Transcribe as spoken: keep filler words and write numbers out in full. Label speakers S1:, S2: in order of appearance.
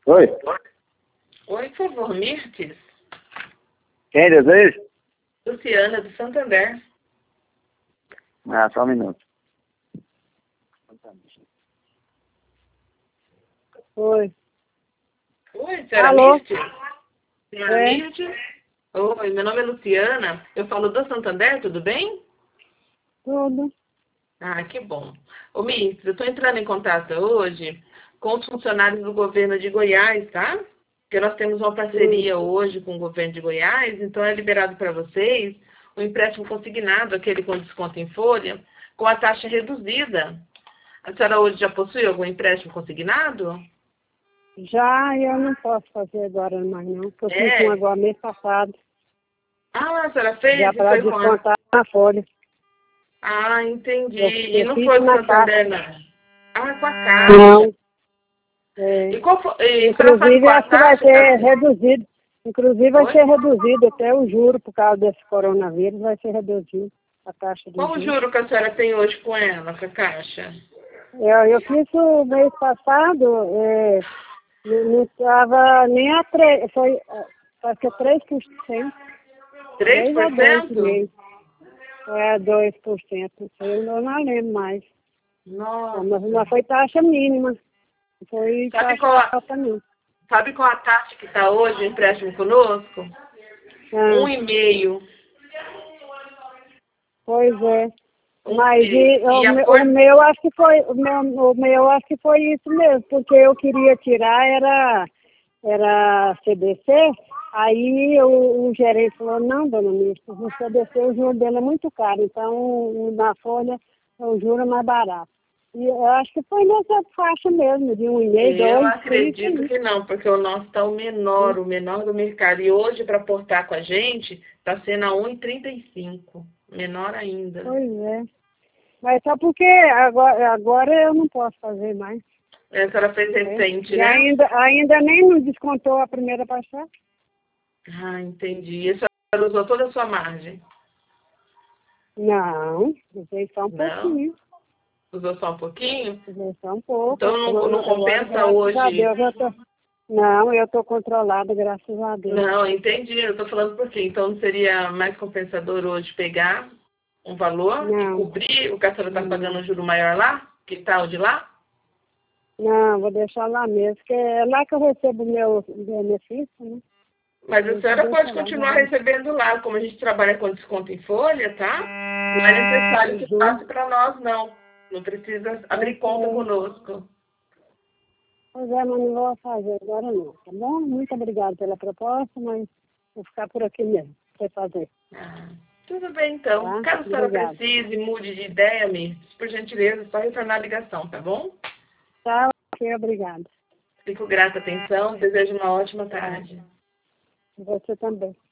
S1: Oi?
S2: Oi, por favor, Mirtes.
S1: Quem deseja?
S2: Luciana, do Santander.
S1: Ah, só um minuto.
S3: Oi.
S2: Oi, senhora
S3: Alô?
S2: Mirtes? Senhora
S3: É.
S2: Mirtes? Oi, meu nome é Luciana. Eu falo do Santander, tudo bem?
S3: Tudo.
S2: Ah, que bom. Ô, Mirtes, eu estou entrando em contato hoje com os funcionários do governo de Goiás, tá? Porque nós temos uma parceria hoje com o governo de Goiás, então é liberado para vocês o empréstimo consignado, aquele com desconto em folha, com a taxa reduzida. A senhora hoje já possui algum empréstimo consignado?
S3: Já eu não posso fazer agora mais não, porque eu
S2: É.
S3: fiz um agora mês passado.
S2: Ah, a senhora fez
S3: Já
S2: e
S3: para
S2: foi com a...
S3: descontar na folha.
S2: Ah, entendi.
S3: Eu,
S2: E
S3: eu
S2: não
S3: fiz
S2: foi com o
S3: na
S2: Santander,
S3: caixa.
S2: não? Ah, com a Caixa.
S3: Não. É.
S2: E qual foi... E a senhora sabe
S3: Inclusive
S2: qual a
S3: acho que vai
S2: taxa
S3: ser
S2: também?
S3: reduzido. Inclusive vai
S2: Oi?
S3: ser reduzido até o juro por causa desse coronavírus, vai ser reduzido a taxa de
S2: Qual o
S3: juros.
S2: juro que a senhora tem hoje com ela, com a Caixa?
S3: Eu, eu fiz o mês passado, é, não estava nem a três, foi, é, acho que é três por cento.
S2: três
S3: três
S2: por
S3: a dois
S2: cento?
S3: por cento. É, dois por cento. Eu não, não lembro mais. Mas não
S2: Nossa.
S3: foi taxa mínima. Não foi
S2: Sabe
S3: taxa
S2: qual a,
S3: alta, não.
S2: sabe qual a taxa que está hoje, o empréstimo conosco? Um
S3: Ah,
S2: e meio.
S3: pois é.
S2: Um,
S3: Mas
S2: e,
S3: e, o,
S2: e a
S3: meu,
S2: cor...
S3: o meu acho que foi, o meu, o meu acho que foi isso mesmo, porque eu queria tirar era, era C D C, aí o, o gerente falou, não, dona Mista, no C D C o juro dele é muito caro, então na folha o juro é mais barato. E eu acho que foi nessa faixa mesmo, de um e meio,
S2: Eu
S3: dois, por isso
S2: acredito
S3: aí.
S2: que não, porque o nosso está o menor, o menor do mercado. E hoje, para portar com a gente, está sendo a um e trinta e cinco. Menor ainda.
S3: Pois é. Mas só porque agora, agora eu não posso fazer mais.
S2: A senhora fez
S3: Né?
S2: recente,
S3: E
S2: né?
S3: ainda, ainda nem nos descontou a primeira parcela.
S2: Ah, entendi. E a senhora usou toda a sua margem?
S3: Não, usei só um
S2: Não?
S3: pouquinho.
S2: Usou só um pouquinho?
S3: Usei só um pouco.
S2: Então não, não
S3: Agora, agora,
S2: compensa
S3: graças a
S2: hoje.
S3: Deus, eu tô. Não, eu tô controlada, graças a Deus.
S2: Não, entendi. Eu estou falando por quê? Então não seria mais compensador hoje pegar um valor e
S3: Não.
S2: cobrir o que a senhora está pagando
S3: Não,
S2: um juro maior lá? Que tal de lá?
S3: não, vou deixar lá mesmo, porque é lá que eu recebo o meu benefício, né?
S2: Mas a
S3: Eu
S2: senhora
S3: deixo
S2: pode
S3: lá, já
S2: continuar
S3: vai.
S2: recebendo lá, como a gente trabalha com desconto em folha, tá? Não é necessário que
S3: Uhum.
S2: passe para nós, não. Não precisa abrir
S3: Eu
S2: conta
S3: sei.
S2: conosco.
S3: Pois é, mas não vou fazer agora não, tá bom? Muito obrigada pela proposta, mas vou ficar por aqui mesmo, sem fazer,
S2: Ah, tudo bem, então.
S3: tá?
S2: Caso a senhora
S3: Obrigada.
S2: precise, mude de ideia, Mirtes, por gentileza, é só retornar a ligação, tá bom?
S3: Tchau, ok, obrigada.
S2: Fico grata à atenção, desejo uma ótima tarde.
S3: Você também.